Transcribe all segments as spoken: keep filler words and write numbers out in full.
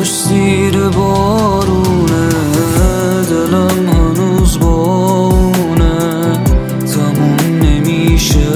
پشت زیر بارونه، دلم هنوز با اونه، تموم نمیشه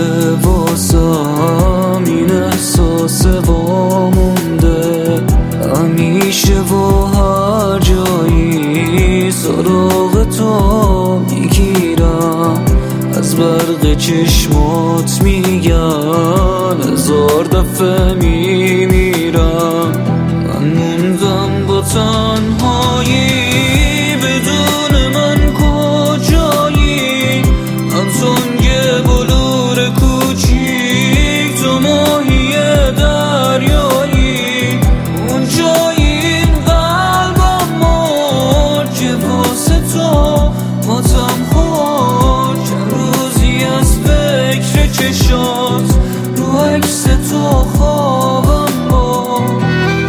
واسم این احساس وامونده. همیشه و هر جایی سراغ تو میگیرم، از برق چشمات میگم هزار دفعه میمیرم. من موندم با تنهایی، بدون من کجایی؟ من تنگ بلور کوچیک، تو ماهی دریایی. اون جایی این قلبم مرد که واسه تو ماتم خورد. چند روزی از فکر چشات رو عکس تو خوابم برد.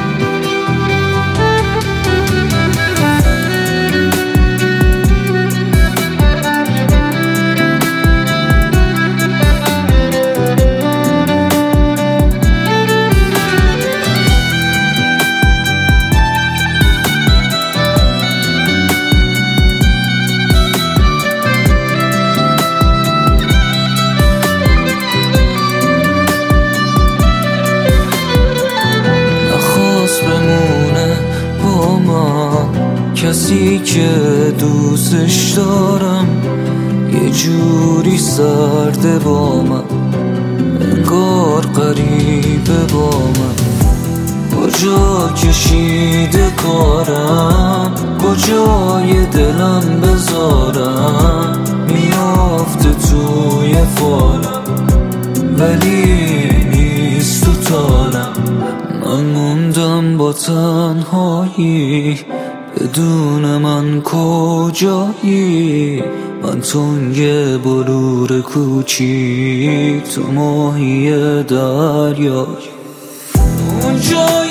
بمونه با من کسی که دوستش دارم، یه جوری سرده با من، انگار غریبه با من. کجا کشیده کارم، کجای دلم بذارم؟ میافته توی فالم ولی نیست تو تالم. من موندم با تنهایی، بدون من کجایی؟ من تنگ بلور کوچیک، تو ماهی دریایی. اون جایی